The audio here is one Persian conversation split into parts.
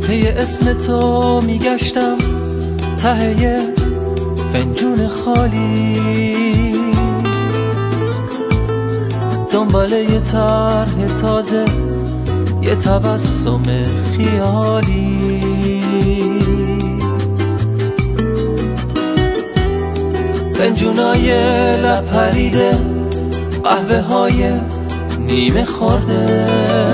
پی اسم تو میگشتم ته یه فنجون خالی، دنبال یه طرح تازه، یه تبسم خیالی. فنجونای لب پریده، قهوه های نیمه خورده،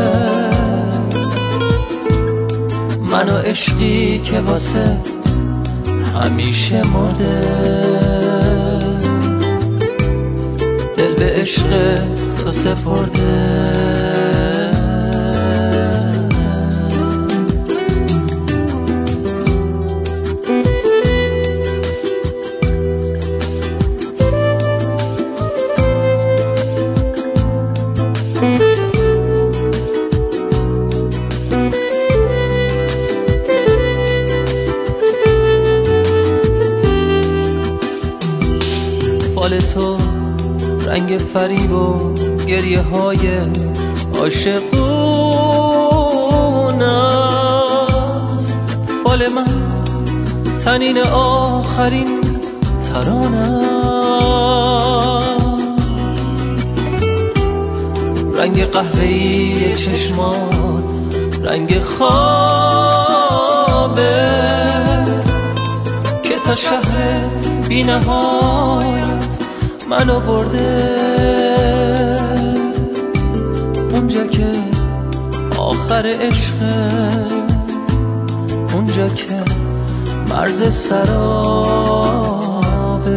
من و عشقی که واسه همیشه مرده. دل به عشق تو سپرده. فال تو رنگ فریب و گریه های عاشقون است، فال من تنین آخرین ترانه، رنگ قهوه‌ای چشمات رنگ خوابه که تا شهر بی نهایت منو برده. اونجا که آخر عشقه، اونجا که مرز سرابه.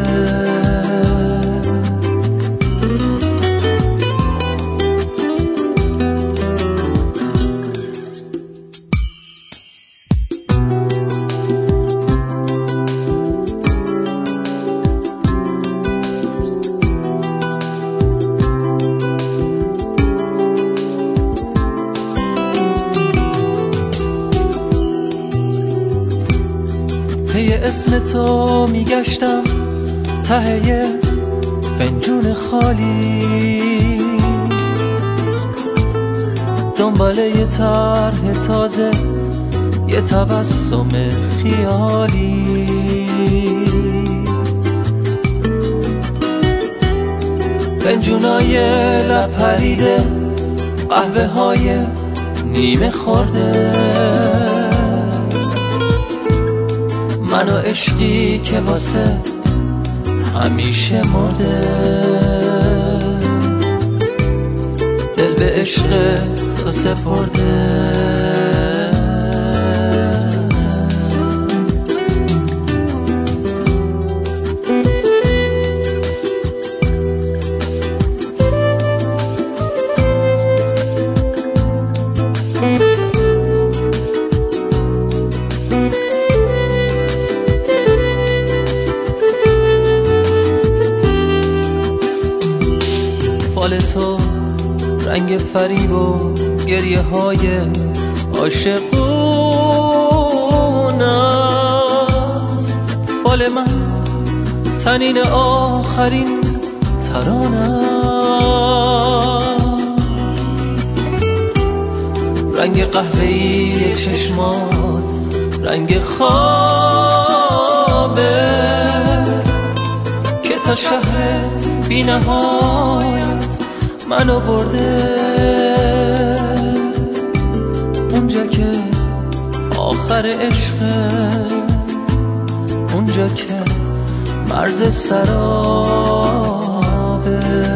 پی اسم تو میگشتم ته یه فنجون خالی، دنبال یه طرح تازه، یه تبسم خیالی. فنجونای لب پریده، قهوه های نیمه خورده، من و عشقی که واسه همیشه مرده. دل به عشق تو سپرده. فال تو رنگ فریب و گریه های عاشقون است، فال من تنین آخرین ترانه، رنگ قهوه‌ای چشمات رنگ خوابه که تا شهر بی نهایت منو برده. اونجا که آخر عشقه، اونجا که مرز سرابه.